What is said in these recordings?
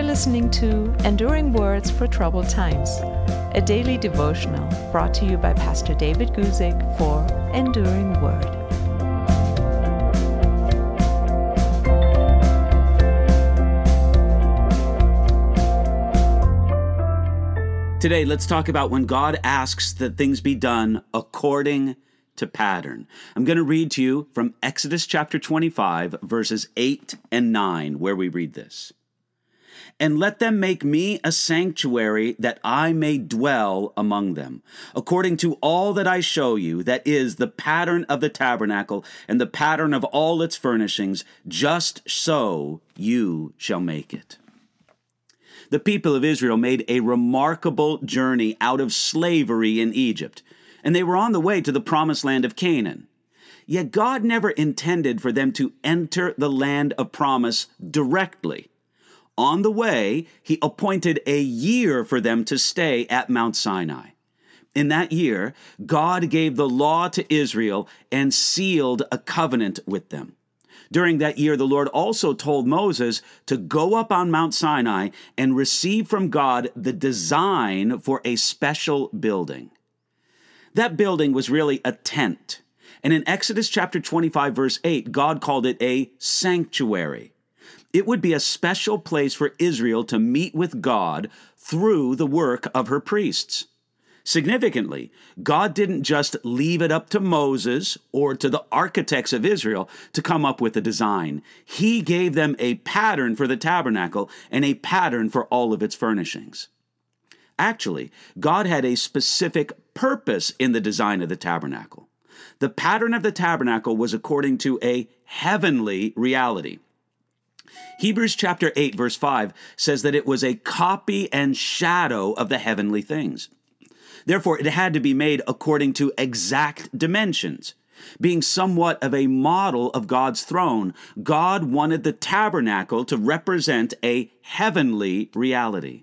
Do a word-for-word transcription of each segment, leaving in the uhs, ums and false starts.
listening to Enduring Words for Troubled Times, a daily devotional brought to you by Pastor David Guzik for Enduring Word. Today, let's talk about when God asks that things be done according to pattern. I'm going to read to you from Exodus chapter twenty-five, verses eight and nine, where we read this. And let them make me a sanctuary that I may dwell among them, according to all that I show you, that is the pattern of the tabernacle and the pattern of all its furnishings, just so you shall make it. The people of Israel made a remarkable journey out of slavery in Egypt, and they were on the way to the promised land of Canaan. Yet God never intended for them to enter the land of promise directly. On the way, he appointed a year for them to stay at Mount Sinai. In that year, God gave the law to Israel and sealed a covenant with them. During that year, the Lord also told Moses to go up on Mount Sinai and receive from God the design for a special building. That building was really a tent. And in Exodus chapter twenty-five, verse eight, God called it a sanctuary. It would be a special place for Israel to meet with God through the work of her priests. Significantly, God didn't just leave it up to Moses or to the architects of Israel to come up with a design. He gave them a pattern for the tabernacle and a pattern for all of its furnishings. Actually, God had a specific purpose in the design of the tabernacle. The pattern of the tabernacle was according to a heavenly reality. Hebrews chapter eight, verse five says that it was a copy and shadow of the heavenly things. Therefore, it had to be made according to exact dimensions. Being somewhat of a model of God's throne, God wanted the tabernacle to represent a heavenly reality.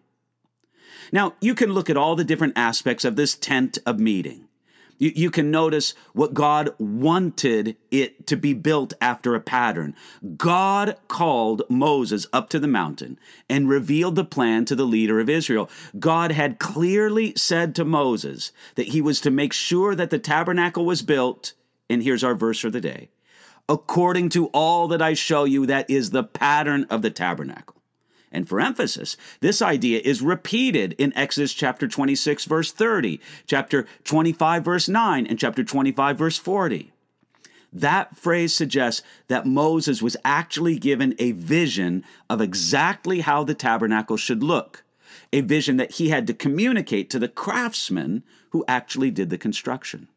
Now, you can look at all the different aspects of this tent of meeting. You, you can notice what God wanted it to be built after a pattern. God called Moses up to the mountain and revealed the plan to the leader of Israel. God had clearly said to Moses that he was to make sure that the tabernacle was built, and here's our verse for the day, according to all that I show you, that is the pattern of the tabernacle. And for emphasis, this idea is repeated in Exodus chapter twenty-six, verse thirty, chapter twenty-five, verse nine, and chapter twenty-five, verse forty. That phrase suggests that Moses was actually given a vision of exactly how the tabernacle should look, a vision that he had to communicate to the craftsmen who actually did the construction.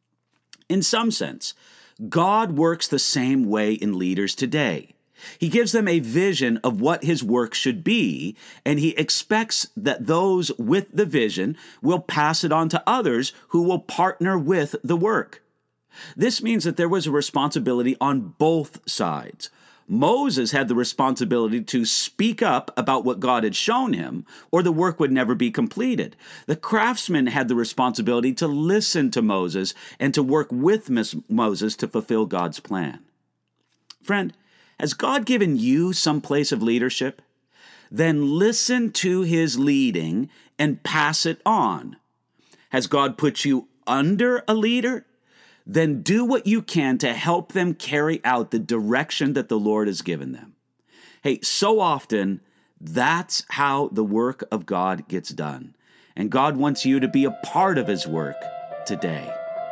In some sense, God works the same way in leaders today. He gives them a vision of what his work should be, and he expects that those with the vision will pass it on to others who will partner with the work. This means that there was a responsibility on both sides. Moses had the responsibility to speak up about what God had shown him, or the work would never be completed. The craftsman had the responsibility to listen to Moses and to work with Moses to fulfill God's plan. Friend, has God given you some place of leadership? Then listen to his leading and pass it on. Has God put you under a leader? Then do what you can to help them carry out the direction that the Lord has given them. Hey, so often, that's how the work of God gets done. And God wants you to be a part of his work today.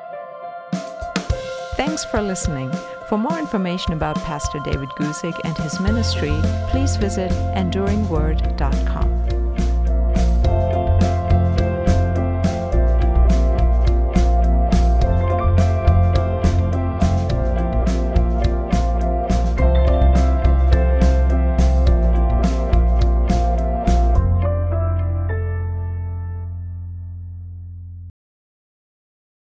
Thanks for listening. For more information about Pastor David Guzik and his ministry, please visit enduring word dot com.